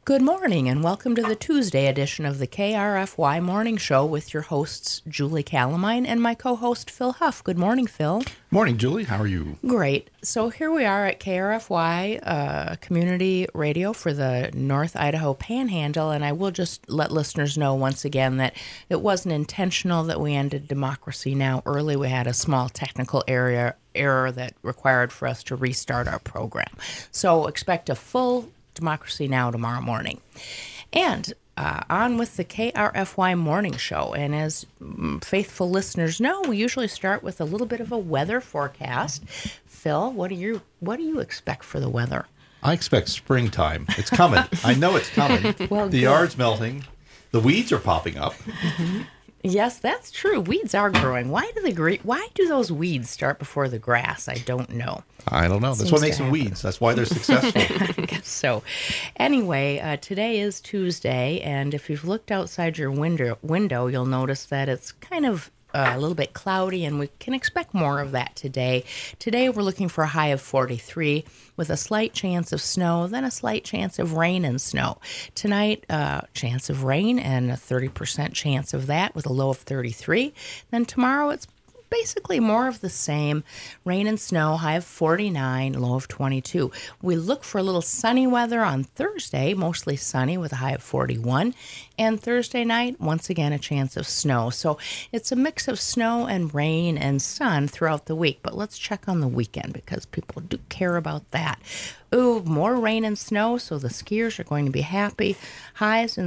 Good morning and welcome to the Tuesday edition of the KRFY Morning Show with your hosts Julie Calamine and my co-host Phil Huff. Good morning, Phil. Morning, Julie. How are you? Great. So here we are at KRFY Community Radio for the North Idaho Panhandle, and I will just let listeners know once again that it wasn't intentional that we ended Democracy Now! Early. We had a small technical error that required for us to restart our program. So expect a full Democracy Now! Tomorrow morning. And on with the KRFY Morning Show. And as faithful listeners know, we usually start with a little bit of a weather forecast. Phil, what do you expect for the weather? I expect springtime. It's coming. I know it's coming. Well, the yard's melting. The weeds are popping up. Mm-hmm. Yes, that's true. Weeds are growing. Why do those weeds start before the grass? I don't know. I don't know. That's what makes them weeds. That's why they're successful. I guess so. Anyway, today is Tuesday, and if you've looked outside your window, you'll notice that it's kind of a little bit cloudy, and we can expect more of that today. Today, we're looking for a high of 43 with a slight chance of snow, then a slight chance of rain and snow. Tonight, chance of rain and a 30% chance of that with a low of 33. Then tomorrow, it's basically more of the same. Rain and snow, high of 49, low of 22. We look for a little sunny weather on Thursday, mostly sunny with a high of 41. And Thursday night, once again, a chance of snow. So it's a mix of snow and rain and sun throughout the week. But let's check on the weekend because people do care about that. Ooh, more rain and snow, so the skiers are going to be happy. Highs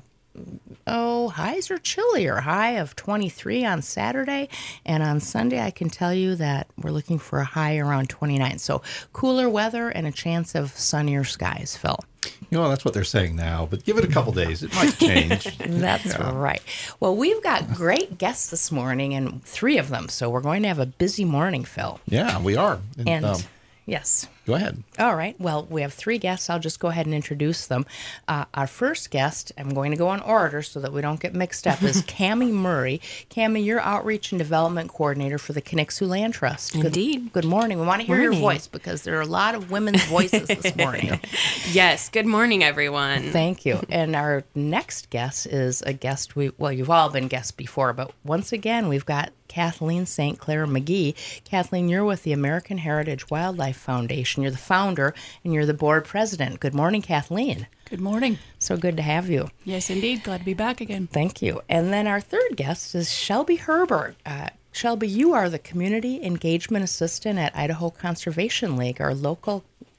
are chillier. High of 23 on Saturday. And on Sunday, I can tell you that we're looking for a high around 29. So cooler weather and a chance of sunnier skies, Phil. You know, that's what they're saying now, but give it a couple days. It might change. That's right. Well, we've got great guests this morning, and 3 of them. So we're going to have a busy morning, Phil. Yeah, we are. And yes. Go ahead. All right. Well, we have 3 guests. I'll just go ahead and introduce them. Our first guest, I'm going to go in order so that we don't get mixed up, is Cammie Murray. Cammie, you're Outreach and Development Coordinator for the Connexu Land Trust. Indeed. Good morning. We want to hear your voice because there are a lot of women's voices this morning. Yes. Good morning, everyone. Thank you. And our next guest is a guest you've all been guests before, but once again, we've got Kathleen St. Clair McGee. Kathleen, you're with the American Heritage Wildlife Foundation. You're the founder and you're the board president. Good morning, Kathleen. Good morning. So good to have you. Yes, indeed. Glad to be back again. Thank you. And then our third guest is Shelby Herbert. Shelby, you are the Community Engagement Assistant at Idaho Conservation League, our local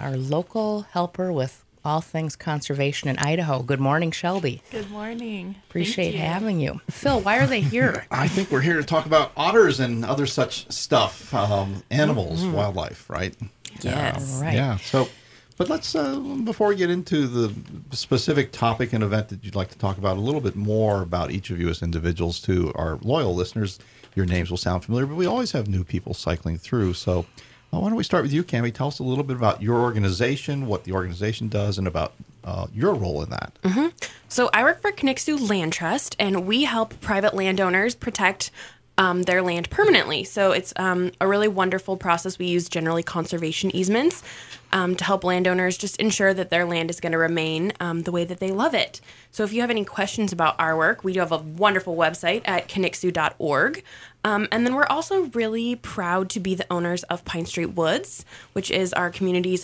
helper with all things conservation in Idaho. Good morning, Shelby. Good morning. Appreciate having you. Phil, why are they here? I think we're here to talk about otters and other such stuff, animals, wildlife, right? Yes. Right. Yeah. So, but let's, before we get into the specific topic and event that you'd like to talk about, a little bit more about each of you as individuals. To our loyal listeners, your names will sound familiar, but we always have new people cycling through. So why don't we start with you, Cammie? Tell us a little bit about your organization, what the organization does, and about your role in that. Mm-hmm. So I work for Connexu Land Trust, and we help private landowners protect their land permanently. So it's a really wonderful process. We use generally conservation easements to help landowners just ensure that their land is going to remain the way that they love it. So if you have any questions about our work, we do have a wonderful website at connexu.org. And then we're also really proud to be the owners of Pine Street Woods, which is our community's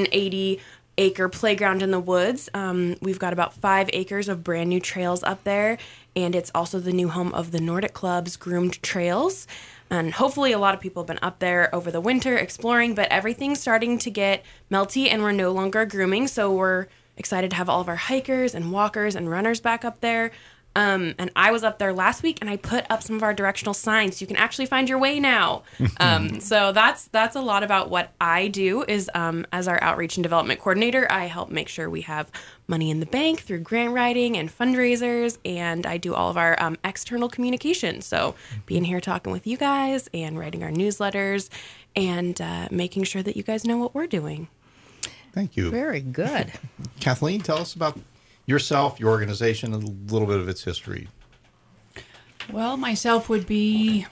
180-acre playground in the woods. We've got about 5 acres of brand new trails up there, and it's also the new home of the Nordic Club's groomed trails. And hopefully a lot of people have been up there over the winter exploring, but everything's starting to get melty and we're no longer grooming. So we're excited to have all of our hikers and walkers and runners back up there. And I was up there last week and I put up some of our directional signs so you can actually find your way now. So that's a lot about what I do is as our outreach and development coordinator, I help make sure we have money in the bank through grant writing and fundraisers, and I do all of our external communication. So being here talking with you guys and writing our newsletters and making sure that you guys know what we're doing. Thank you. Very good. Kathleen, tell us about yourself, your organization, and a little bit of its history. Well, myself would be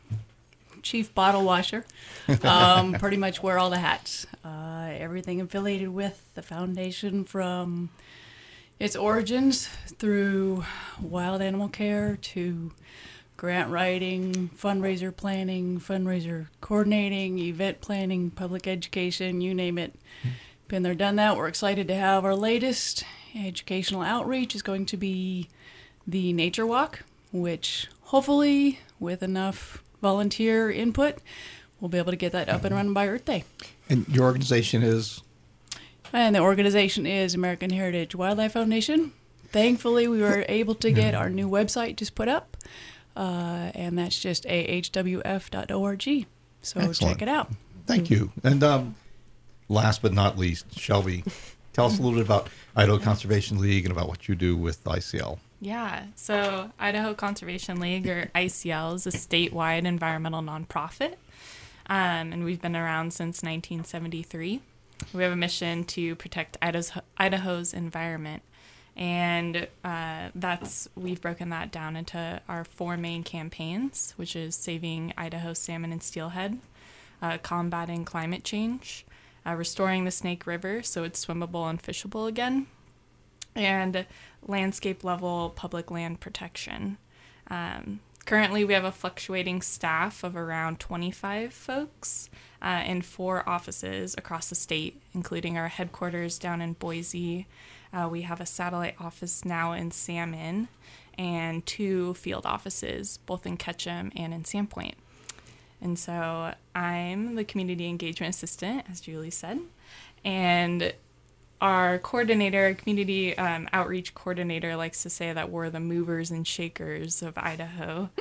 chief bottle washer. Pretty much wear all the hats. Everything affiliated with the foundation from Its origins through wild animal care to grant writing, fundraiser planning, fundraiser coordinating, event planning, public education, you name it. Been there, done that. We're excited to have our latest educational outreach is going to be the Nature Walk, which hopefully with enough volunteer input, we'll be able to get that up and running by Earth Day. And your organization is? And the organization is American Heritage Wildlife Foundation. Thankfully, we were able to get our new website just put up, and that's just ahwf.org. So Excellent. check it out. Thank you. And last but not least, Shelby, tell us a little bit about Idaho Conservation League and about what you do with ICL. Yeah, so Idaho Conservation League, or ICL, is a statewide environmental nonprofit, and we've been around since 1973. We have a mission to protect Idaho's environment, and we've broken that down into our 4 main campaigns, which is saving Idaho salmon and steelhead, combating climate change, restoring the Snake River so it's swimmable and fishable again, and landscape level public land protection. Currently, we have a fluctuating staff of around 25 folks in 4 offices across the state, including our headquarters down in Boise. We have a satellite office now in Salmon and 2 field offices, both in Ketchum and in Sandpoint. And so I'm the community engagement assistant, as Julie said, and our coordinator, community outreach coordinator, likes to say that we're the movers and shakers of Idaho.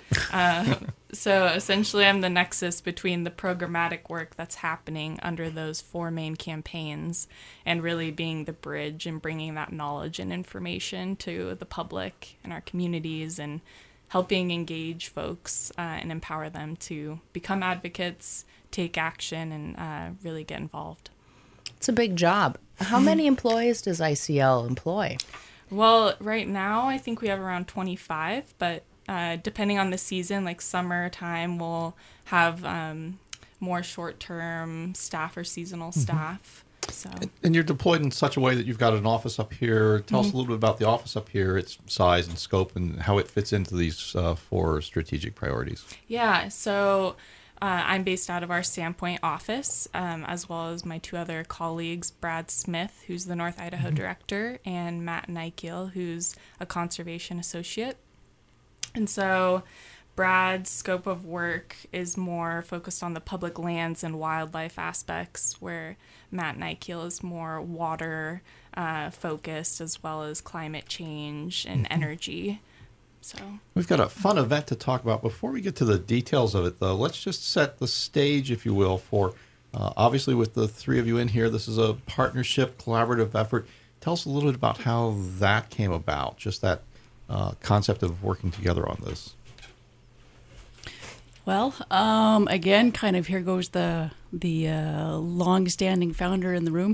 So essentially, I'm the nexus between the programmatic work that's happening under those 4 main campaigns and really being the bridge and bringing that knowledge and information to the public and our communities and helping engage folks and empower them to become advocates, take action, and really get involved. It's a big job. How many employees does ICL employ? Well, right now, I think we have around 25, but depending on the season, like summertime, we'll have more short-term staff or seasonal staff. So. And you're deployed in such a way that you've got an office up here. Tell us a little bit about the office up here, its size and scope, and how it fits into these 4 strategic priorities. Yeah, so I'm based out of our Sandpoint office, as well as my 2 other colleagues, Brad Smith, who's the North Idaho director, and Matt Nykiel, who's a conservation associate. And so Brad's scope of work is more focused on the public lands and wildlife aspects, where Matt Nykiel is more water focused, as well as climate change and energy. So we've got a fun event to talk about. Before we get to the details of it, though, let's just set the stage, if you will, for obviously with the 3 of you in here, this is a partnership, collaborative effort. Tell us a little bit about how that came about, just that concept of working together on this. Well, again, kind of here goes the long-standing founder in the room.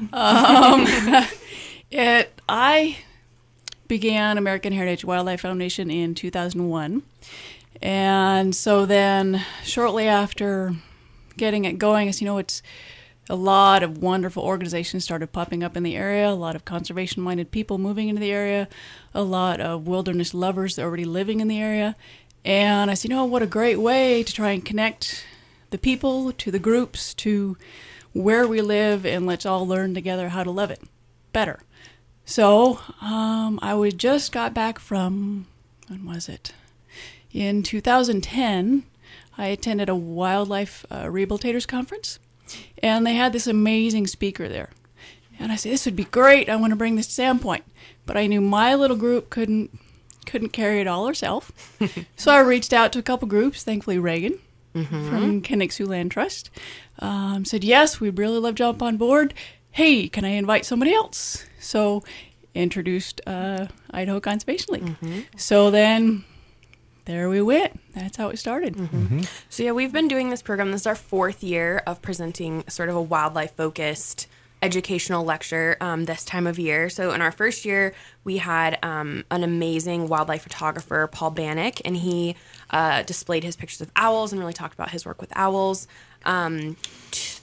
I began American Heritage Wildlife Foundation in 2001. And so then shortly after getting it going, as you know, it's a lot of wonderful organizations started popping up in the area, a lot of conservation-minded people moving into the area, a lot of wilderness lovers already living in the area. And I said, you know, what a great way to try and connect the people to the groups to where we live, and let's all learn together how to love it better. So I just got back from, when was it? In 2010, I attended a wildlife rehabilitators conference, and they had this amazing speaker there. And I said, this would be great. I want to bring this to Sandpoint. But I knew my little group couldn't carry it all herself. So I reached out to a couple groups, thankfully Reagan from Kenixu Land Trust. Said, yes, we'd really love to jump on board. Hey, can I invite somebody else? So introduced Idaho Conservation League. So then there we went. That's how it started. So yeah, we've been doing this program. This is our 4th year of presenting sort of a wildlife-focused educational lecture this time of year. So in our first year, we had an amazing wildlife photographer, Paul Bannock, and he displayed his pictures of owls and really talked about his work with owls.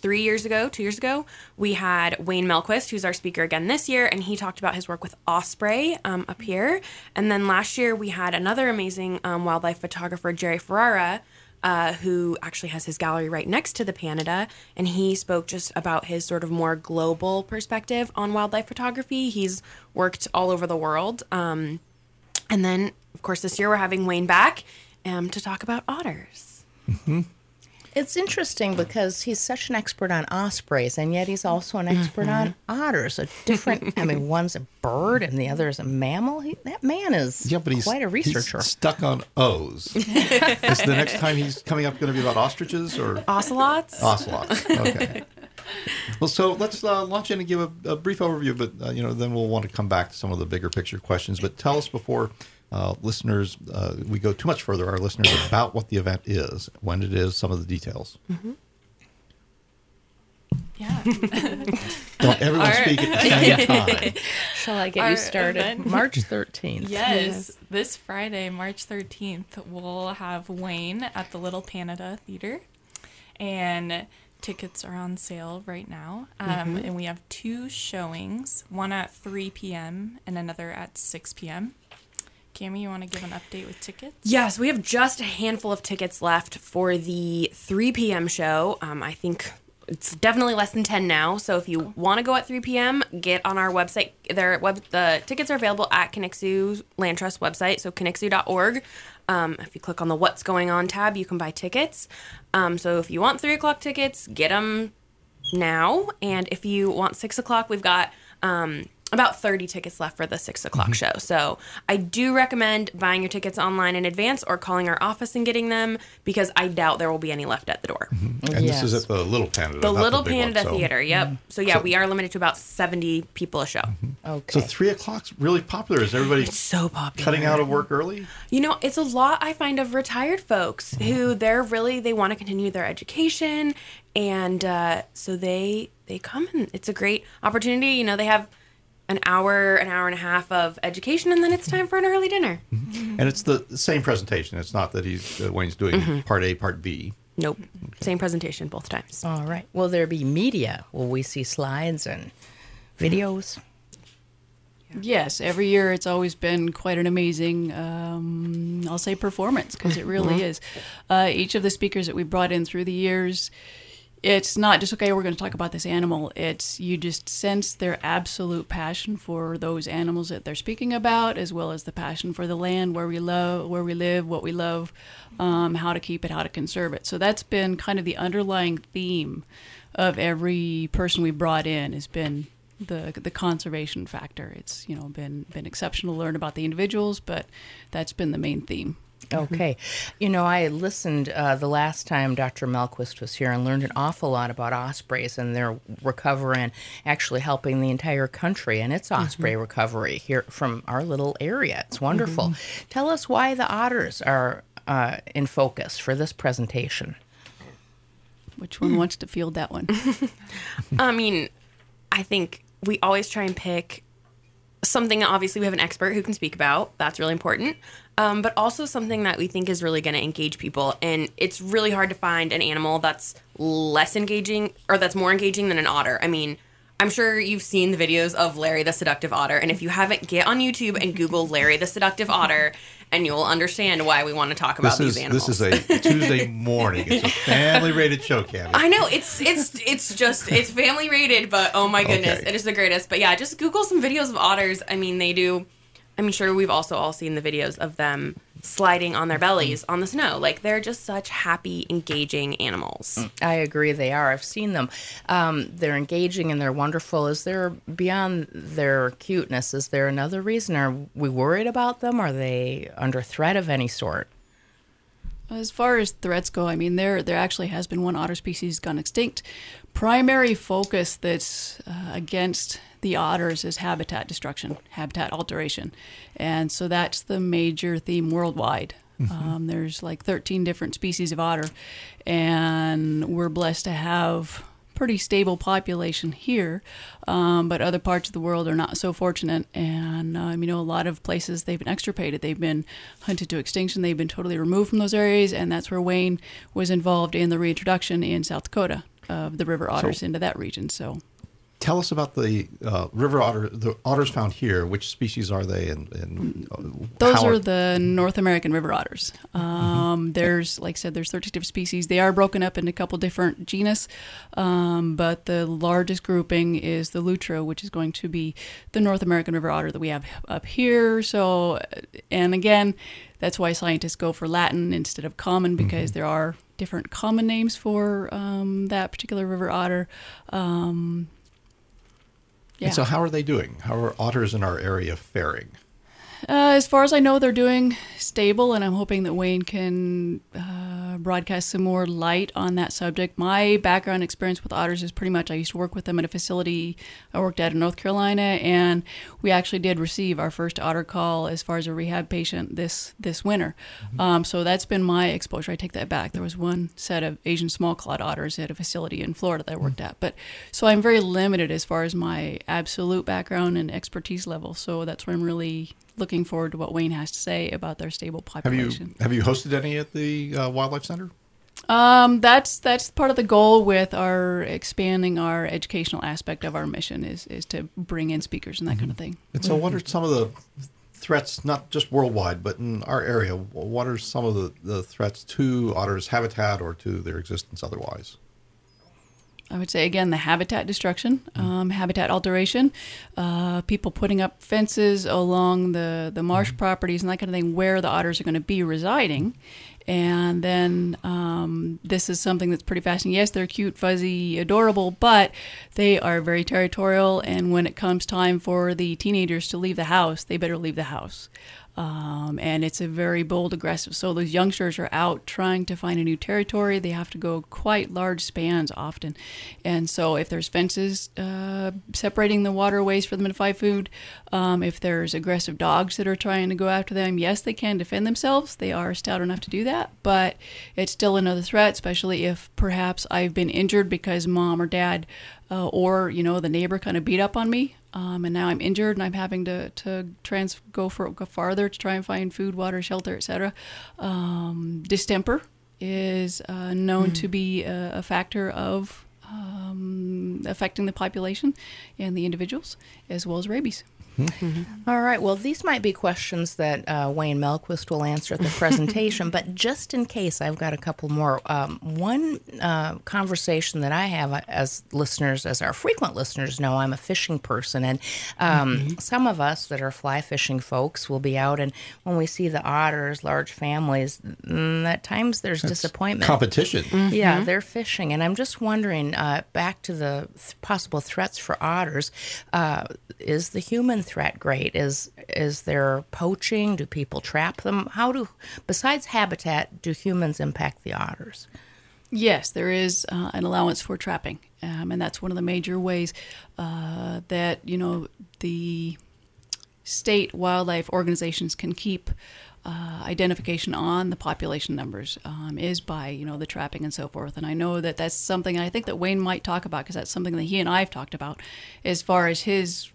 2 years ago, we had Wayne Melquist, who's our speaker again this year, and he talked about his work with osprey up here. And then last year we had another amazing wildlife photographer, Jerry Ferrara, who actually has his gallery right next to the Panada, and he spoke just about his sort of more global perspective on wildlife photography. He's worked all over the world. And then, of course, this year we're having Wayne back to talk about otters. Mm-hmm. It's interesting because he's such an expert on ospreys, and yet he's also an expert on otters. A different, I mean, one's a bird and the other is a mammal. That man is quite a researcher. He's stuck on O's. Is the next time he's coming up going to be about ostriches or ocelots? Ocelots. Okay. Well, so let's launch in and give a brief overview, but then we'll want to come back to some of the bigger picture questions. But tell us before listeners, we go too much further, our listeners, about what the event is, when it is, some of the details. Mm-hmm. Yeah. Don't everyone speak at the same time. Shall I get you started? Event. March 13th. Yes. This Friday, March 13th, we'll have Wayne at the Little Panada Theater. And tickets are on sale right now. And we have 2 showings, one at 3 p.m. and another at 6 p.m. Cami, you want to give an update with tickets? Yes, we have just a handful of tickets left for the 3 p.m. show. I think it's definitely less than 10 now. So if you want to go at 3 p.m., get on our website. The tickets are available at Conixu Land Trust website, so conixu.org. If you click on the What's Going On tab, you can buy tickets. So if you want 3 o'clock tickets, get them now. And if you want 6 o'clock, we've got about 30 tickets left for the 6 o'clock show. So I do recommend buying your tickets online in advance or calling our office and getting them, because I doubt there will be any left at the door. Mm-hmm. And this is at the Little Panada. The not Little the big Panada one, Theater, yep. So yeah, we are limited to about 70 people a show. Okay. So 3 o'clock's really popular. Is everybody It's so popular. cutting out of work early? It's a lot, I find, of retired folks who they want to continue their education, and so they come, and it's a great opportunity. They have an hour and a half of education, and then it's time for an early dinner. Mm-hmm. And it's the same presentation. It's not that Wayne's doing part A, part B. Nope. Same presentation both times. All right. Will there be media? Will we see slides and videos? Yes, every year it's always been quite an amazing, I'll say, performance, because it really is. Each of the speakers that we brought in through the years, it's not just, okay, we're going to talk about this animal. It's, you just sense their absolute passion for those animals that they're speaking about, as well as the passion for the land, where we live, what we love, how to keep it, how to conserve it. So that's been kind of the underlying theme of every person we brought in, has been the conservation factor. It's been exceptional to learn about the individuals, but that's been the main theme. Okay. I listened the last time Dr. Melquist was here and learned an awful lot about ospreys and their recovery, and actually helping the entire country and its osprey recovery here from our little area. It's wonderful. Tell us why the otters are in focus for this presentation. Which one wants to field that one? I think we always try and pick something that obviously we have an expert who can speak about. That's really important. But also something that we think is really going to engage people. And it's really hard to find an animal that's less engaging or that's more engaging than an otter. I'm sure you've seen the videos of Larry the Seductive Otter. And if you haven't, get on YouTube and Google Larry the Seductive Otter, and you'll understand why we want to talk about these animals. This is a Tuesday morning. It's a family-rated show, Cami. I know. It's family-rated, but oh my goodness, Okay. It is the greatest. But yeah, just Google some videos of otters. They do. I'm sure we've also all seen the videos of them sliding on their bellies on the snow. They're just such happy, engaging animals. I agree, they are. I've seen them. They're engaging and they're wonderful. Is there, beyond their cuteness, is there another reason? Are we worried about them? Are they under threat of any sort? As far as threats go, there actually has been one otter species gone extinct. Primary focus that's against the otters is habitat destruction, habitat alteration. And so that's the major theme worldwide. There's 13 different species of otter, and we're blessed to have pretty stable population here, but other parts of the world are not so fortunate. And a lot of places they've been extirpated, they've been hunted to extinction, they've been totally removed from those areas, and that's where Wayne was involved in the reintroduction in South Dakota. of the river otters into that region. So, tell us about the river otter, the otters found here. Which species are they? And those how are the North American river otters. There's, like I said, there's 13 different species. They are broken up into a couple different genus, but the largest grouping is the lutra, which is going to be the North American river otter that we have up here. So, and again, that's why scientists go for Latin instead of common, because there are different common names for that particular river otter. Yeah. And so how are they doing? How are otters in our area faring? As far as I know, they're doing stable, and I'm hoping that Wayne can broadcast some more light on that subject. My background experience with otters is pretty much I used to work with them at a facility I worked at in North Carolina, and we actually did receive our first otter call as far as a rehab patient this winter. So that's been my exposure. I take that back. There was one set of Asian small-clawed otters at a facility in Florida that I worked at. But so I'm very limited as far as my absolute background and expertise level. So that's where I'm really looking forward to what Wayne has to say about their stable population. Have you hosted any at the Wildlife Center? That's part of the goal with our expanding our educational aspect of our mission is to bring in speakers and that kind of thing. And so what are some of the threats, not just worldwide, but in our area? What are some of the threats to otters' habitat or to their existence otherwise? I would say, again, the habitat destruction, habitat alteration, people putting up fences along the marsh properties and that kind of thing where the otters are going to be residing. And then this is something that's pretty fascinating. Yes, they're cute, fuzzy, adorable, but they are very territorial. And when it comes time for the teenagers to leave the house, they better leave the house. And it's a very bold, aggressive. So those youngsters are out trying to find a new territory. They have to go quite large spans often. And so if there's fences separating the waterways for them to find food, if there's aggressive dogs that are trying to go after them, yes, they can defend themselves. They are stout enough to do that, but it's still another threat, especially if perhaps I've been injured because mom or dad or, the neighbor kind of beat up on me. And now I'm injured and I'm having to go farther to try and find food, water, shelter, etc. Distemper is known to be a factor of affecting the population and the individuals, as well as rabies. All right. Well, these might be questions that Wayne Melquist will answer at the presentation, but just in case, I've got a couple more. One conversation that I have as listeners, as our frequent listeners know, I'm a fishing person, and some of us that are fly fishing folks will be out, and when we see the otters, large families, at times there's disappointment. Competition. Yeah, they're fishing, and I'm just wondering, back to the possible threats for otters, is the human threat great? Is there poaching? Do people trap them? Besides habitat, do humans impact the otters? Yes, there is an allowance for trapping, and that's one of the major ways that the state wildlife organizations can keep identification on the population numbers is by the trapping and so forth. And I know that that's something I think that Wayne might talk about, because that's something that he and I have talked about as far as his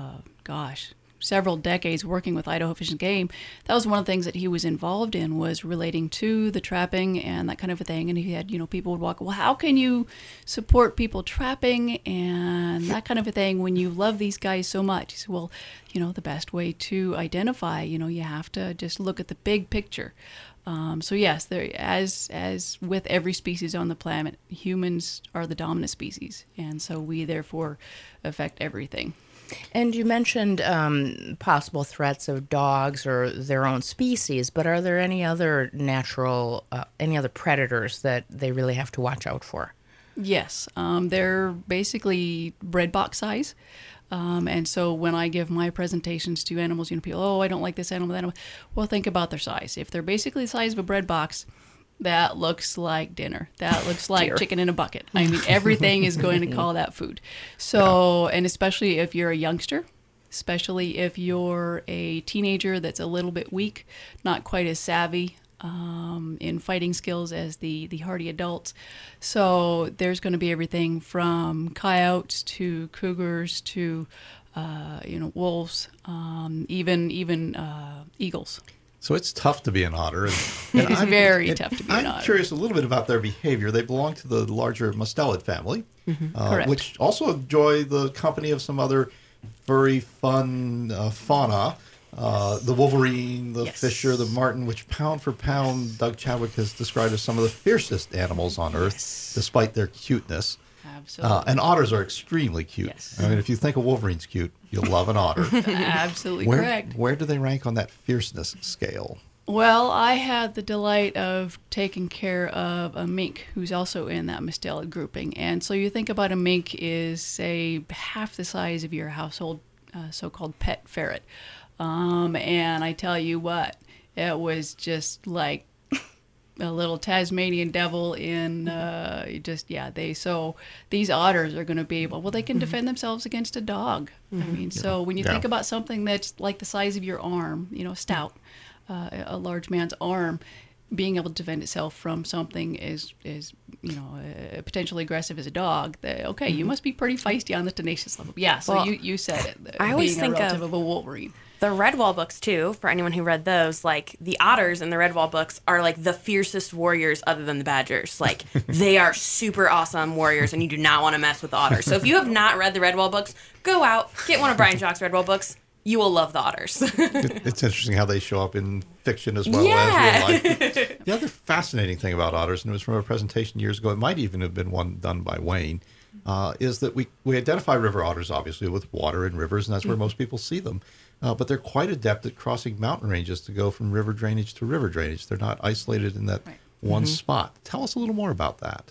several decades working with Idaho Fish and Game. That was one of the things that he was involved in, was relating to the trapping and that kind of a thing. And he had people would walk, well, how can you support people trapping and that kind of a thing when you love these guys so much? He said, well, the best way to identify, you have to just look at the big picture. So yes, there, as with every species on the planet, humans are the dominant species, and so we therefore affect everything. And you mentioned possible threats of dogs or their own species, but are there any other any other predators that they really have to watch out for? Yes, they're basically breadbox size. And so when I give my presentations to animals, people, I don't like this animal, that animal. Well, think about their size. If they're basically the size of a bread box, that looks like dinner. That looks like chicken in a bucket. I mean, everything is going to call that food. So, and especially if you're a youngster, especially if you're a teenager that's a little bit weak, not quite as savvy in fighting skills as the hardy adults. So there's going to be everything from coyotes to cougars to wolves, even eagles. So it's tough to be an otter. And It is very tough to be an I'm otter. curious a little bit about their behavior. They belong to the larger mustelid family, Correct. which also enjoy the company of some other furry, fun fauna. The wolverine, the Yes. fisher, the marten, which pound for pound, Doug Chadwick has described as some of the fiercest animals on Earth, despite their cuteness. Absolutely. And otters are extremely cute. Yes. I mean, if you think a wolverine's cute, you'll love an otter. Absolutely where, correct. where do they rank on that fierceness scale? Well, I had the delight of taking care of a mink who's also in that mustelid grouping. And so you think about a mink is, say, half the size of your household so-called pet ferret. And I tell you what, it was just like a little Tasmanian devil in so these otters are going to be able, well, they can defend themselves against a dog. I mean, so when you think about something that's like the size of your arm, stout, a large man's arm, being able to defend itself from something is potentially aggressive as a dog. You must be pretty feisty on the tenacious level. Yeah, so Well, you said it. I always being think a relative of- of a wolverine. The Redwall books, too, for anyone who read those, like, the otters in the Redwall books are, like, the fiercest warriors other than the badgers. Like, they are super awesome warriors, and you do not want to mess with the otters. So if you have not read the Redwall books, go out, get one of Brian Jock's Redwall books. You will love the otters. It's interesting how they show up in fiction as well Yeah. as real life. The other fascinating thing about otters, and it was from a presentation years ago, it might even have been one done by Wayne, is that we identify river otters, obviously, with water and rivers, and that's where most people see them. But they're quite adept at crossing mountain ranges to go from river drainage to river drainage. They're not isolated in that one spot. Tell us a little more about that.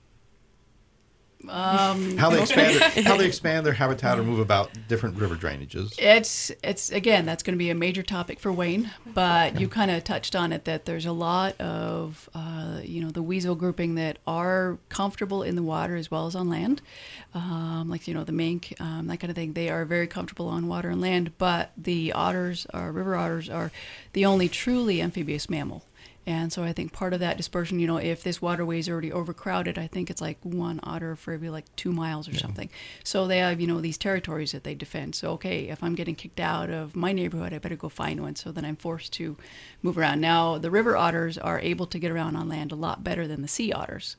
How they expand their habitat or move about different river drainages. It's again, that's going to be a major topic for Wayne, but you kind of touched on it, that there's a lot of the weasel grouping that are comfortable in the water as well as on land, like the mink, that kind of thing. They are very comfortable on water and land, but the river otters are the only truly amphibious mammal. And so I think part of that dispersion, if this waterway is already overcrowded, I think it's like one otter for every 2 miles or something. So they have, these territories that they defend. So, okay, if I'm getting kicked out of my neighborhood, I better go find one. So then I'm forced to move around. Now, the river otters are able to get around on land a lot better than the sea otters.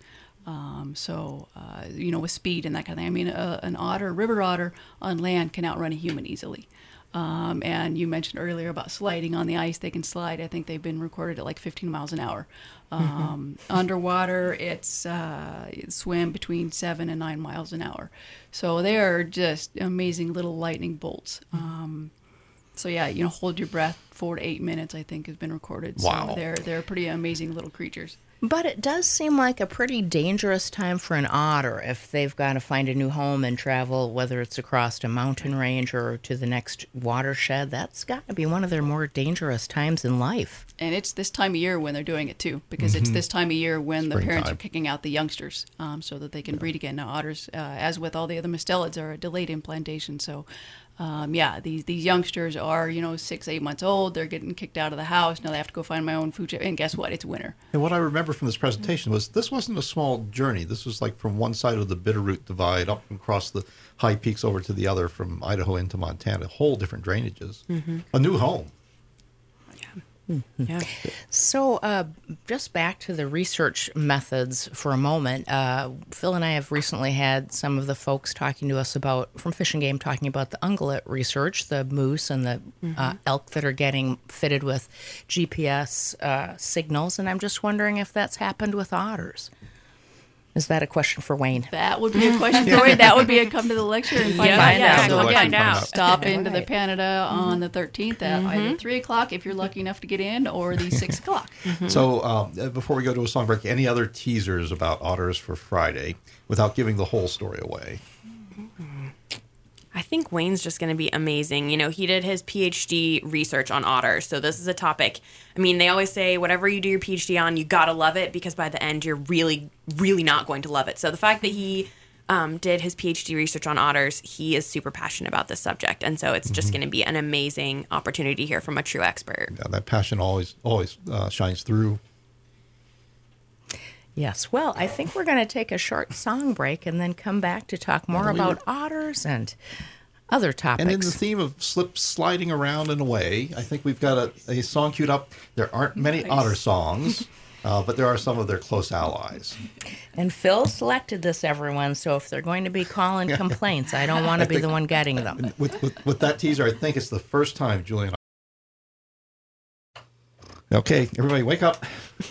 With speed and that kind of thing. I mean, a river otter on land can outrun a human easily. And you mentioned earlier about sliding on the ice. They can slide. I think they've been recorded at 15 miles an hour. Underwater, it's swim between 7 and 9 miles an hour. So they are just amazing little lightning bolts. Hold your breath 4 to 8 minutes, I think, has been recorded. Wow. So they're pretty amazing little creatures. But it does seem like a pretty dangerous time for an otter if they've got to find a new home and travel, whether it's across a mountain range or to the next watershed. That's got to be one of their more dangerous times in life. And it's this time of year when they're doing it too, because it's this time of year when the parents Springtime. are kicking out the youngsters so that they can breed again. Now, otters, as with all the other mustelids, are a delayed implantation. So, these youngsters are 6-8 months old. They're getting kicked out of the house. Now they have to go find my own food. And guess what? It's winter. And what I remember from this presentation was this wasn't a small journey. This was from one side of the Bitterroot Divide up across the high peaks over to the other, from Idaho into Montana, whole different drainages. A new home. Yeah. So, just back to the research methods for a moment. Phil and I have recently had some of the folks talking to us from Fish and Game, talking about the ungulate research, the moose and the elk that are getting fitted with GPS signals. And I'm just wondering if that's happened with otters. Is that a question for Wayne? That would be a question for you. That would be a come to the lecture and find out. So find out. Stop into the Canada on the 13th at either 3 o'clock if you're lucky enough to get in, or the 6 o'clock. So before we go to a song break, any other teasers about otters for Friday without giving the whole story away? I think Wayne's just going to be amazing. He did his PhD research on otters. So this is a topic. I mean, they always say whatever you do your PhD on, you got to love it, because by the end, you're really, really not going to love it. So the fact that he did his PhD research on otters, he is super passionate about this subject. And so it's just going to be an amazing opportunity to hear from a true expert. Yeah, that passion always shines through. Yes. Well, I think we're going to take a short song break and then come back to talk more about otters and other topics. And in the theme of sliding around and away, I think we've got a song queued up. There aren't many Otter songs, but there are some of their close allies. And Phil selected this, everyone, so if they're going to be calling complaints, I don't want to be the one getting them. With that teaser, I think it's the first time Julie and I... Okay, everybody wake up.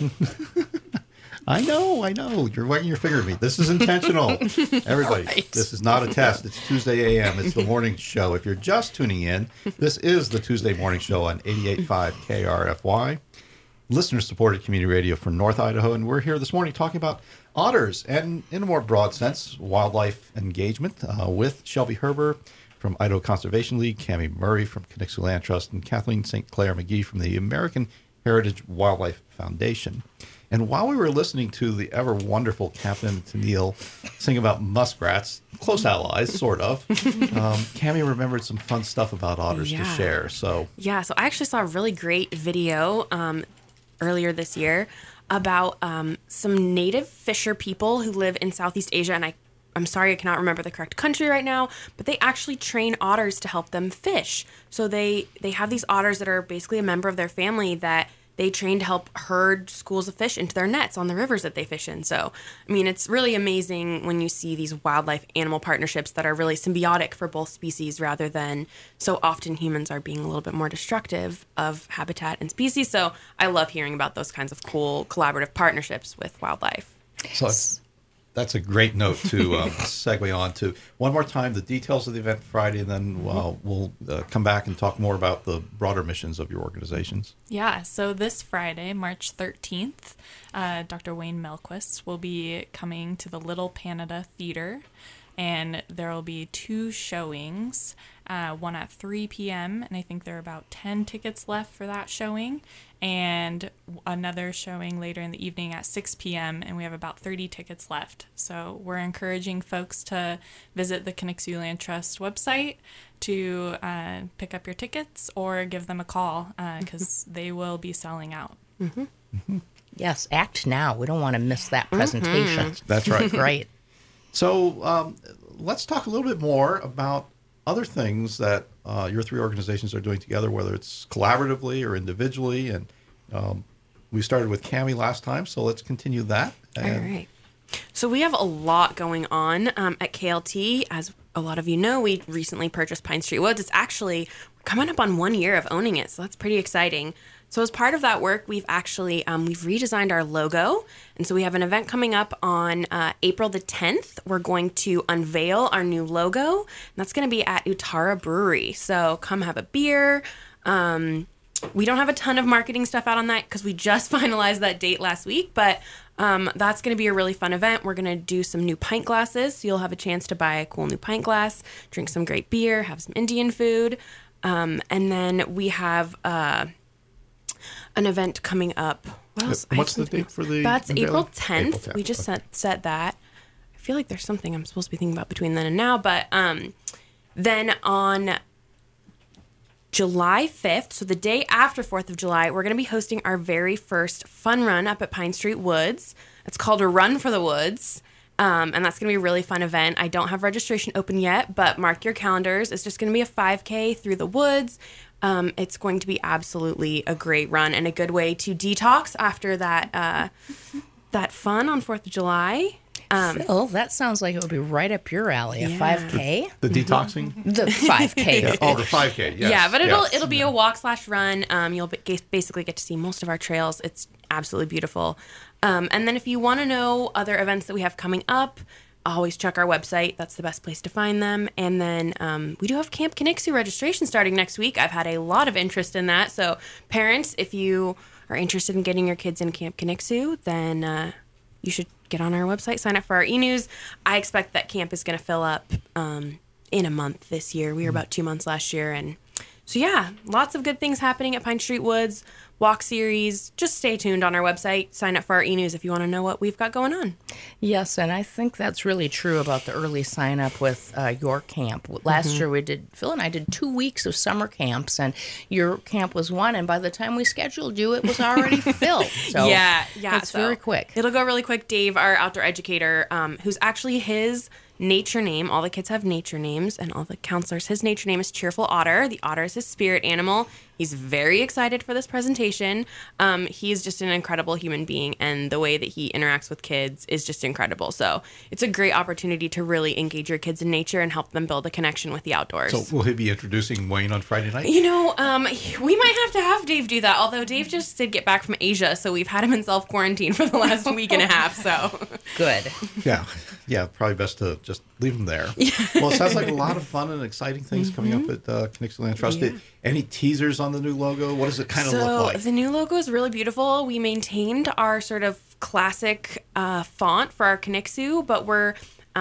I know. You're wagging your finger at me. This is intentional. Everybody, Right. This is not a test. It's Tuesday a.m. It's the morning show. If you're just tuning in, this is the Tuesday morning show on 88.5 KRFY, listener-supported community radio for North Idaho. And we're here this morning talking about otters and, in a more broad sense, wildlife engagement with Shelby Herber from Idaho Conservation League, Cammie Murray from Conixu Land Trust, and Kathleen St. Clair McGee from the American Heritage Wildlife Foundation. And while we were listening to the ever wonderful Captain Tennille sing about muskrats, close allies, sort of, Cammie remembered some fun stuff about otters to share. So I actually saw a really great video earlier this year about some native fisher people who live in Southeast Asia, and I'm sorry I cannot remember the correct country right now, but they actually train otters to help them fish. So they have these otters that are basically a member of their family that they train to help herd schools of fish into their nets on the rivers that they fish in. So, I mean, it's really amazing when you see these wildlife-animal partnerships that are really symbiotic for both species rather than so often humans are being a little bit more destructive of habitat and species. So I love hearing about those kinds of cool collaborative partnerships with wildlife. So that's a great note to segue on to. One more time, the details of the event Friday, and then we'll come back and talk more about the broader missions of your organizations. Yeah, so this Friday, March 13th, Dr. Wayne Melquist will be coming to the Little Panada Theater, and there will be 2 showings, one at 3 p.m., and I think there are about 10 tickets left for that showing, and another showing later in the evening at 6 p.m., and we have about 30 tickets left. So we're encouraging folks to visit the Conixu Land Trust website to pick up your tickets or give them a call because they will be selling out. Mm-hmm. Mm-hmm. Yes, act now. We don't want to miss that presentation. That's right. Right. So let's talk a little bit more about other things that your 3 organizations are doing together, whether it's collaboratively or individually. And we started with Cammie last time, so let's continue that. All right. So we have a lot going on at KLT. As a lot of you know, we recently purchased Pine Street Woods. It's actually coming up on 1 year of owning it, so that's pretty exciting. So as part of that work, we've actually we've redesigned our logo, and so we have an event coming up on April the 10th. We're going to unveil our new logo, and that's going to be at Utara Brewery. So come have a beer. We don't have a ton of marketing stuff out on that because we just finalized that date last week, but that's going to be a really fun event. We're going to do some new pint glasses, so you'll have a chance to buy a cool new pint glass, drink some great beer, have some Indian food, and then we have an event coming up. What else? What's the date for the That's unveiling? April 10th. April 10th. We just set that. I feel like there's something I'm supposed to be thinking about between then and now, but then on July 5th, so the day after 4th of July, we're going to be hosting our very first fun run up at Pine Street Woods. It's called a Run for the Woods. And that's going to be a really fun event. I don't have registration open yet, but mark your calendars. It's just going to be a 5K through the woods. It's going to be absolutely a great run and a good way to detox after that that fun on 4th of July. Phil, that sounds like it would be right up your alley, a 5K. The detoxing? The 5K. Yeah. Oh, the 5K, yes. Yeah, but it'll be a walk/run. You'll basically get to see most of our trails. It's absolutely beautiful. And then if you want to know other events that we have coming up, always check our website. That's the best place to find them. And then we do have Camp Conixu registration starting next week. I've had a lot of interest in that. So parents, if you are interested in getting your kids in Camp Conixu, then you should get on our website, sign up for our e-news. I expect that camp is going to fill up in a month this year. We were about 2 months last year. And so, yeah, lots of good things happening at Pine Street Woods. Walk series. Just stay tuned on our website. Sign up for our e-news if you want to know what we've got going on. Yes, and I think that's really true about the early sign up with your camp. Last year Phil and I did 2 weeks of summer camps, and your camp was one, and by the time we scheduled you, it was already filled. So yeah. it's very quick. It'll go really quick. Dave, our outdoor educator, who's actually his nature name. All the kids have nature names, and all the counselors. His nature name is Cheerful Otter. The otter is his spirit animal. He's very excited for this presentation. He's just an incredible human being, and the way that he interacts with kids is just incredible. So it's a great opportunity to really engage your kids in nature and help them build a connection with the outdoors. So will he be introducing Wayne on Friday night? You know, we might have to have Dave do that, although Dave just did get back from Asia, so we've had him in self-quarantine for the last week and a half, so. Good. Yeah, probably best to just leave him there. Well, it sounds like a lot of fun and exciting things coming up at Connexu Land Trust. Yeah. Any teasers on the new logo? What does it kind of look like? The new logo is really beautiful. We maintained our sort of classic font for our Connexu, but we're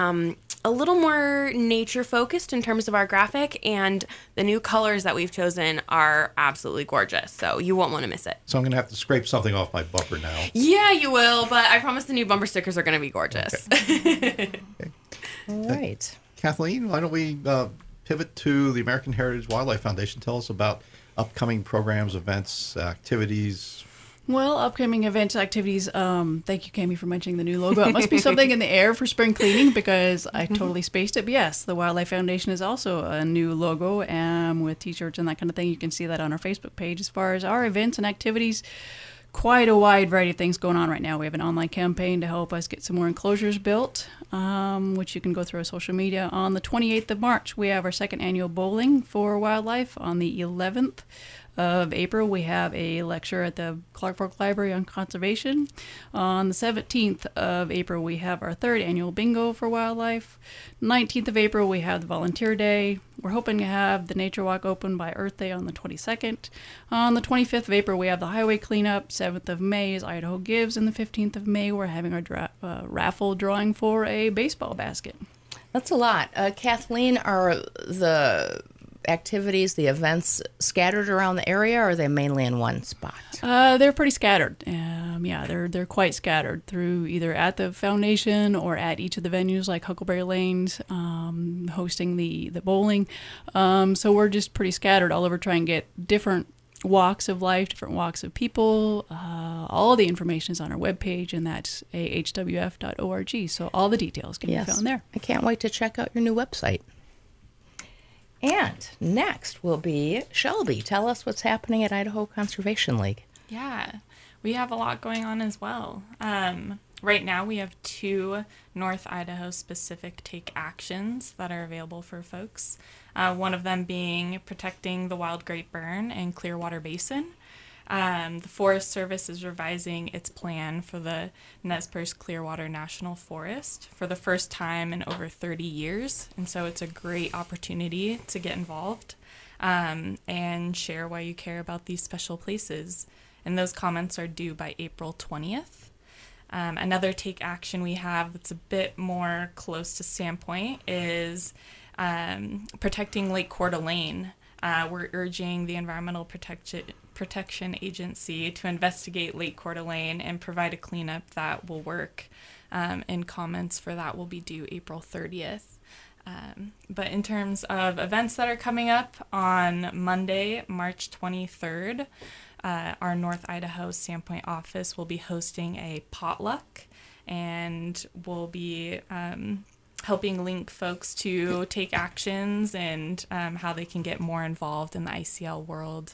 a little more nature focused in terms of our graphic, and the new colors that we've chosen are absolutely gorgeous, so you won't want to miss it. So I'm going to have to scrape something off my bumper now. Yeah, you will, but I promise the new bumper stickers are going to be gorgeous. Okay. All right. Kathleen, why don't we pivot to the American Heritage Wildlife Foundation? Tell us about upcoming programs, events, activities. Well, upcoming events, activities. Thank you, Cami, for mentioning the new logo. It must be something in the air for spring cleaning because I totally spaced it. But yes, the Wildlife Foundation is also a new logo with T-shirts and that kind of thing. You can see that on our Facebook page. As far as our events and activities, quite a wide variety of things going on right now. We have an online campaign to help us get some more enclosures built, which you can go through our social media. On the 28th of March, we have our second annual bowling for wildlife. On the 11th of April, we have a lecture at the Clark Fork Library on conservation. On the 17th of April, we have our third annual bingo for wildlife. 19th of April, we have the Volunteer Day. We're hoping to have the Nature Walk open by Earth Day on the 22nd. On the 25th of April, we have the Highway Cleanup. 7th of May is Idaho Gives. And the 15th of May, we're having our raffle drawing for a baseball basket. That's a lot. Kathleen, are the activities, the events scattered around the area, or are they mainly in one spot? They're pretty scattered. They're quite scattered through either at the foundation or at each of the venues like Huckleberry Lanes, hosting the bowling. So we're just pretty scattered all over trying to get different walks of life, different walks of people. All the information is on our webpage, and that's ahwf.org. So all the details can be found there. I can't wait to check out your new website. And next will be Shelby. Tell us what's happening at Idaho Conservation League. Yeah, we have a lot going on as well. Right now we have 2 North Idaho specific take actions that are available for folks. One of them being protecting the wild great burn in Clearwater Basin. The Forest Service is revising its plan for the Nez Perce Clearwater National Forest for the first time in over 30 years. And so it's a great opportunity to get involved and share why you care about these special places. And those comments are due by April 20th. Another take action we have that's a bit more close to Sandpoint is protecting Lake Coeur d'Alene. We're urging the Environmental Protection Agency to investigate Lake Coeur d'Alene and provide a cleanup that will work. And comments for that will be due April 30th. But in terms of events that are coming up, on Monday, March 23rd, our North Idaho Sandpoint office will be hosting a potluck, and we'll be helping link folks to take actions and how they can get more involved in the ICL world.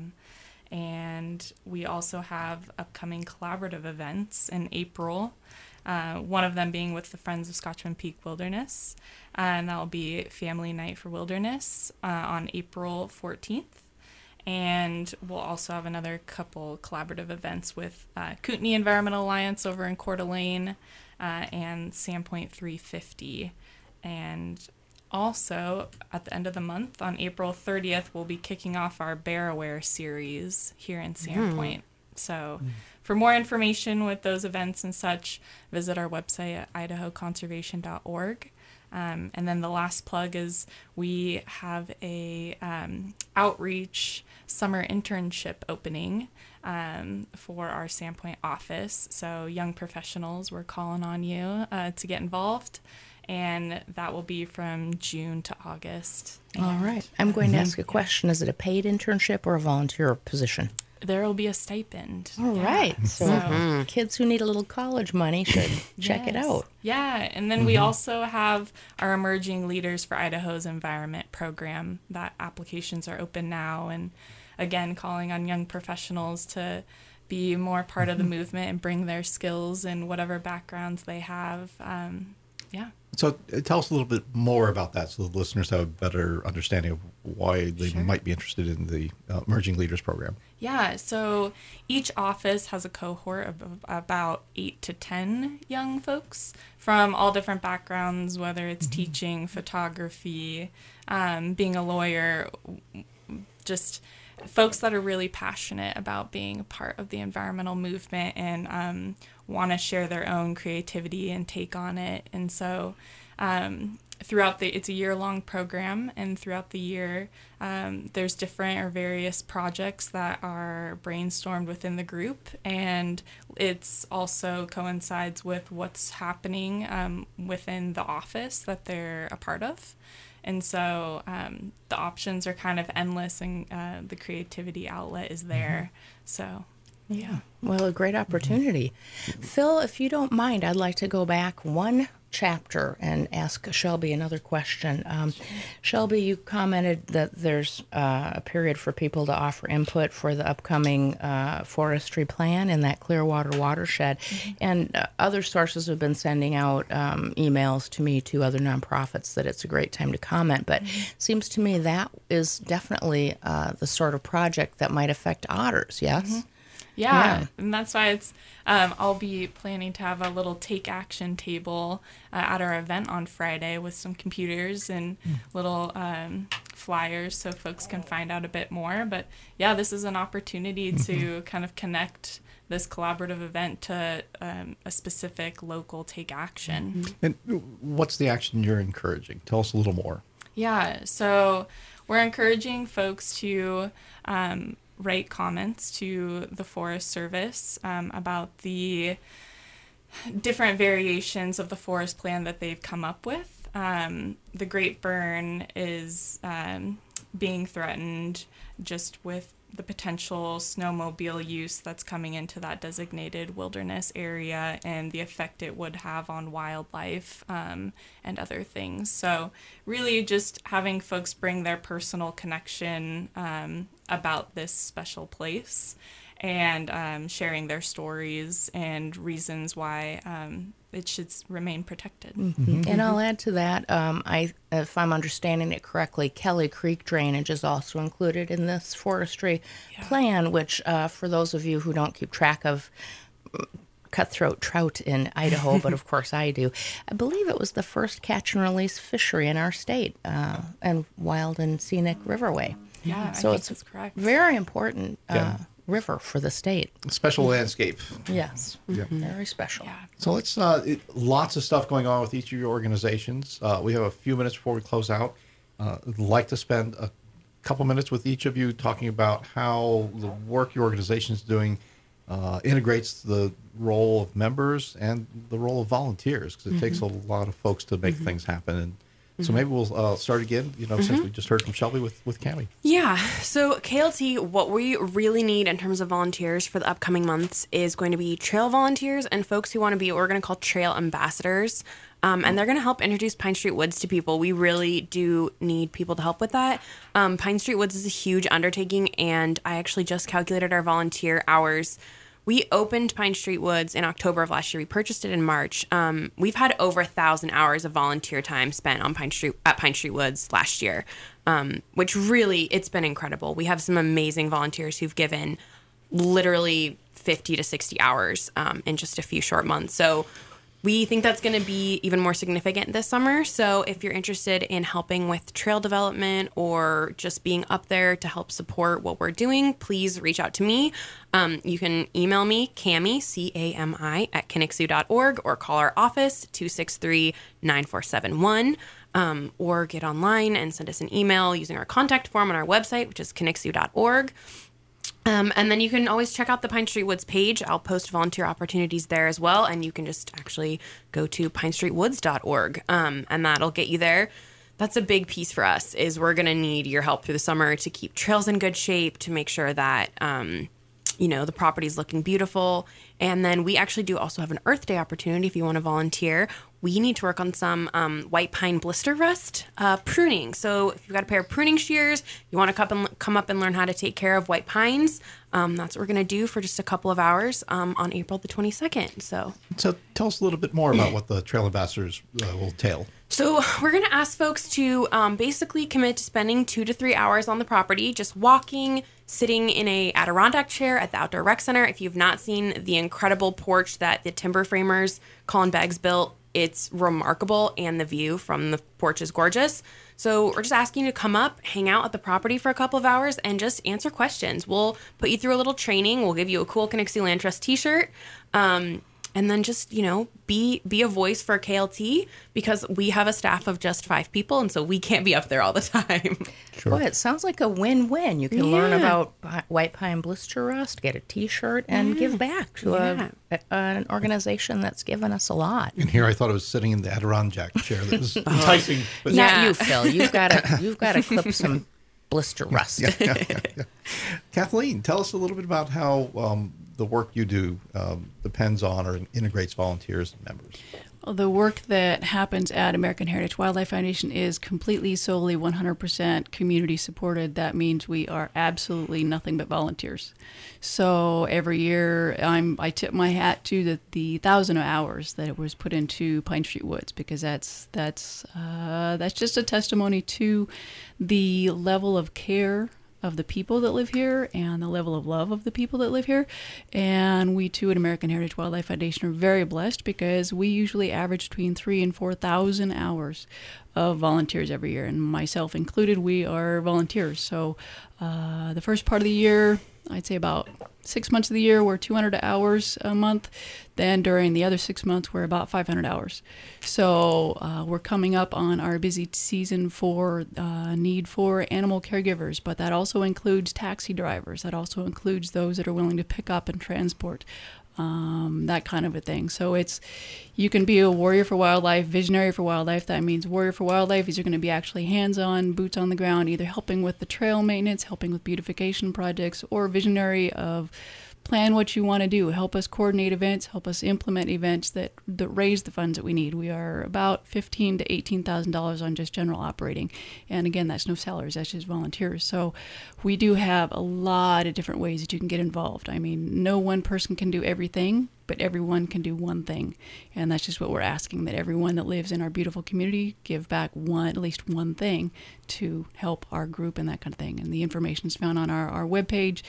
And we also have upcoming collaborative events in April, one of them being with the Friends of Scotchman Peak Wilderness, and that will be Family Night for Wilderness on April 14th. And we'll also have another couple collaborative events with Kootenai Environmental Alliance over in Coeur d'Alene and Sandpoint 350. And also, at the end of the month, on April 30th, we'll be kicking off our Bear Aware series here in Sandpoint. So for more information with those events and such, visit our website at idahoconservation.org. And then the last plug is we have a outreach summer internship opening for our Sandpoint office. So young professionals, we're calling on you to get involved. And that will be from June to August. All right. I'm going to ask a question. Is it a paid internship or a volunteer position? there will be a stipend. All right. So kids who need a little college money should check it Yes. out. Yeah, and then we also have our Emerging Leaders for Idaho's Environment program. That applications are open now, and again, calling on young professionals to be more part of the movement and bring their skills and whatever backgrounds they have. Yeah. So tell us a little bit more about that so the listeners have a better understanding of why they Sure. might be interested in the Emerging Leaders Program. Yeah, so each office has a cohort of about 8 to 10 young folks from all different backgrounds, whether it's teaching, photography, being a lawyer, just folks that are really passionate about being a part of the environmental movement and want to share their own creativity and take on it. And so it's a year-long program, and throughout the year there's different or various projects that are brainstormed within the group, and it's also coincides with what's happening within the office that they're a part of. And so the options are kind of endless, and the creativity outlet is there. So, Yeah. Well, a great opportunity. Phil, if you don't mind, I'd like to go back one chapter and ask Shelby another question. Shelby, you commented that there's a period for people to offer input for the upcoming forestry plan in that Clearwater watershed. And other sources have been sending out emails to me, to other nonprofits, that it's a great time to comment. But seems to me that is definitely the sort of project that might affect otters, yes? yeah, and that's why it's I'll be planning to have a little take action table at our event on Friday with some computers and little flyers so folks can find out a bit more. But yeah, this is an opportunity to kind of connect this collaborative event to a specific local take action. And what's the action you're encouraging? Tell us a little more. Yeah, so we're encouraging folks to write comments to the Forest Service about the different variations of the forest plan that they've come up with. The Great Burn is being threatened just with the potential snowmobile use that's coming into that designated wilderness area and the effect it would have on wildlife and other things. So really just having folks bring their personal connection about this special place and sharing their stories and reasons why it should remain protected. And I'll add to that, if I'm understanding it correctly, Kelly Creek drainage is also included in this forestry plan, which for those of you who don't keep track of cutthroat trout in Idaho, but of course I do, I believe it was the first catch and release fishery in our state and wild and scenic riverway. Yeah, So I think it's that's correct. very important Yeah. river for the state. Special landscape. Yes, Yeah. very special. Yeah. So let's, lots of stuff going on with each of your organizations. We have a few minutes before we close out. I'd like to spend a couple minutes with each of you talking about how the work your organization is doing integrates the role of members and the role of volunteers, because it takes a lot of folks to make things happen. And so maybe we'll start again, since we just heard from Shelby with Cammie. Yeah. So KLT, what we really need in terms of volunteers for the upcoming months is going to be trail volunteers and folks who want to be what we're going to call trail ambassadors. And they're going to help introduce Pine Street Woods to people. We really do need people to help with that. Pine Street Woods is a huge undertaking, and I actually just calculated our volunteer hours. We opened Pine Street Woods in October of last year. We purchased it in March. We've had over 1,000 hours of volunteer time spent on Pine Street Woods last year, which really, it's been incredible. We have some amazing volunteers who've given literally 50 to 60 hours in just a few short months. So we think that's going to be even more significant this summer. So if you're interested in helping with trail development or just being up there to help support what we're doing, please reach out to me. You can email me, Cammie, CAMI, at kinixu.org, or call our office, 263-9471, or get online and send us an email using our contact form on our website, which is kinixu.org. And then you can always check out the Pine Street Woods page. I'll post volunteer opportunities there as well. And you can just actually go to pinestreetwoods.org, and that'll get you there. That's a big piece for us, is we're going to need your help through the summer to keep trails in good shape, to make sure that the property's looking beautiful. And then we actually do also have an Earth Day opportunity if you want to volunteer. We need to work on some white pine blister rust pruning. So if you've got a pair of pruning shears, you want to come up and learn how to take care of white pines, that's what we're going to do for just a couple of hours on April the 22nd. So tell us a little bit more about what the Trail Ambassadors will entail. So we're going to ask folks to basically commit to spending 2 to 3 hours on the property, just walking, sitting in a Adirondack chair at the Outdoor Rec Center. If you've not seen the incredible porch that the timber framers, Colin Beggs, built, it's remarkable, and the view from the porch is gorgeous. So we're just asking you to come up, hang out at the property for a couple of hours, and just answer questions. We'll put you through a little training. We'll give you a cool Connexu Land Trust t-shirt. And then just, be a voice for KLT, because we have a staff of just 5 people, and so we can't be up there all the time. Sure. Boy, it sounds like a win-win. You can learn about white pine blister rust, get a T-shirt, and give back to an organization that's given us a lot. And here I thought I was sitting in the Adirondack chair that was enticing. But Not you, Phil. You've got to clip some blister rust. Yeah. Kathleen, tell us a little bit about how the work you do depends on or integrates volunteers and members. Well, the work that happens at American Heritage Wildlife Foundation is completely, solely, 100% community supported. That means we are absolutely nothing but volunteers. So every year I tip my hat to the 1,000 hours that it was put into Pine Street Woods, because that's just a testimony to the level of care of the people that live here and the level of love of the people that live here. And we too at American Heritage Wildlife Foundation are very blessed, because we usually average between 3,000 and 4,000 hours of volunteers every year, and myself included. We are volunteers. So the first part of the year, I'd say about 6 months of the year, we're 200 hours a month. Then during the other 6 months, we're about 500 hours. So we're coming up on our busy season for need for animal caregivers, but that also includes taxi drivers. That also includes those that are willing to pick up and transport, that kind of a thing. So you can be a warrior for wildlife, visionary for wildlife. That means warrior for wildlife is you're going to be actually hands-on, boots on the ground, either helping with the trail maintenance, helping with beautification projects, or visionary of plan what you want to do. Help us coordinate events, help us implement events that raise the funds that we need. We are about $15,000 to $18,000 on just general operating. And again, that's no salaries, that's just volunteers. So we do have a lot of different ways that you can get involved. I mean, no one person can do everything, but everyone can do one thing. And that's just what we're asking, that everyone that lives in our beautiful community give back at least one thing to help our group and that kind of thing. And the information is found on our webpage,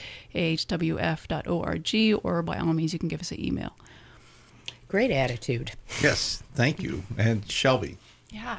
ahwf.org, or by all means, you can give us an email. Great attitude. Yes, thank you. And Shelby. Yeah.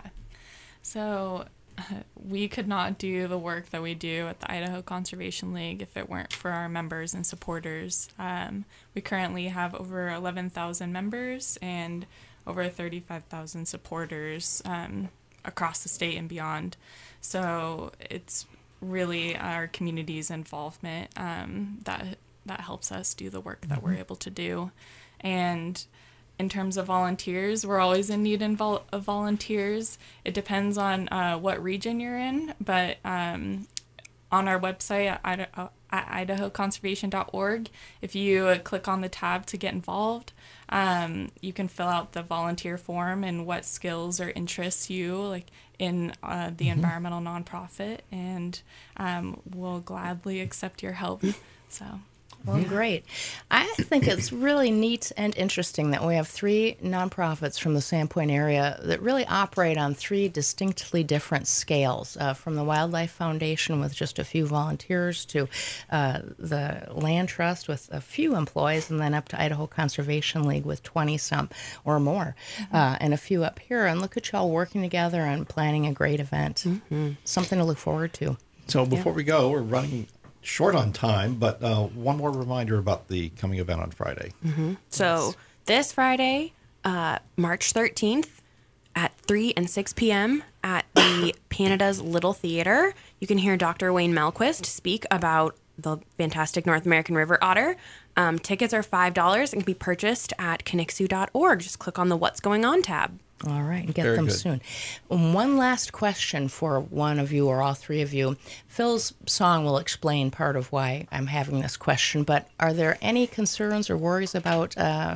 So we could not do the work that we do at the Idaho Conservation League if it weren't for our members and supporters. We currently have over 11,000 members and over 35,000 supporters across the state and beyond. So it's really our community's involvement that helps us do the work that we're able to do. And in terms of volunteers, we're always in need of volunteers. It depends on what region you're in, but on our website at idahoconservation.org, if you click on the tab to get involved, you can fill out the volunteer form and what skills or interests you like in the environmental nonprofit, and we'll gladly accept your help. So. Well, great. I think it's really neat and interesting that we have 3 nonprofits from the Sandpoint area that really operate on 3 distinctly different scales, from the Wildlife Foundation with just a few volunteers to the Land Trust with a few employees, and then up to Idaho Conservation League with 20-some or more, and a few up here. And look at y'all working together and planning a great event. Something to look forward to. So before we go, we're running short on time, but one more reminder about the coming event on Friday. So this Friday, March 13th at 3 and 6 p.m. at the Canada's Little Theater, you can hear Dr. Wayne Malquist speak about the fantastic North American river otter. Tickets are $5 and can be purchased at connexu.org. Just click on the What's Going On tab. All right, and get Very them good. soon. One last question for one of you or all three of you. Phil's song will explain part of why I'm having this question, but are there any concerns or worries about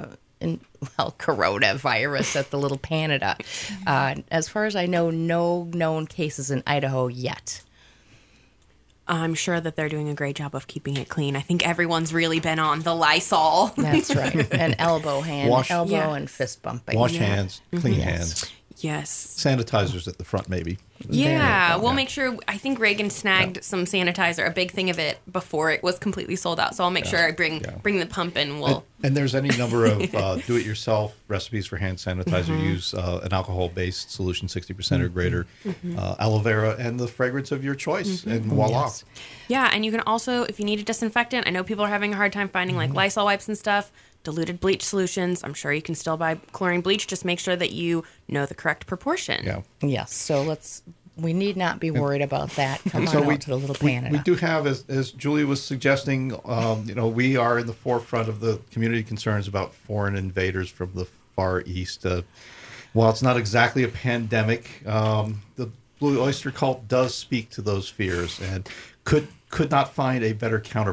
coronavirus at the Little Canada? As far as I know, no known cases in Idaho yet. I'm sure that they're doing a great job of keeping it clean. I think everyone's really been on the Lysol. That's right. And elbow Yeah. and fist bumping. Wash hands, clean Yes. hands, Yes. sanitizers at the front, maybe. Yeah, Very we'll make sure. I think Reagan snagged some sanitizer, a big thing of it, before it was completely sold out. So I'll make sure I bring the pump and we'll. And there's any number of do-it-yourself recipes for hand sanitizer. Use an alcohol-based solution, 60% or greater, aloe vera, and the fragrance of your choice, and voila. Yes. Yeah, and you can also, if you need a disinfectant, I know people are having a hard time finding like Lysol wipes and stuff, diluted bleach solutions. I'm sure you can still buy chlorine bleach. Just make sure that you know the correct proportion. Yeah. Yes, so we need not be worried about that. Come on out to the Little Canada. We do have, as Julie was suggesting, we are in the forefront of the community concerns about foreign invaders from the Far East. While it's not exactly a pandemic, the Blue Oyster Cult does speak to those fears and could not find a better counterpart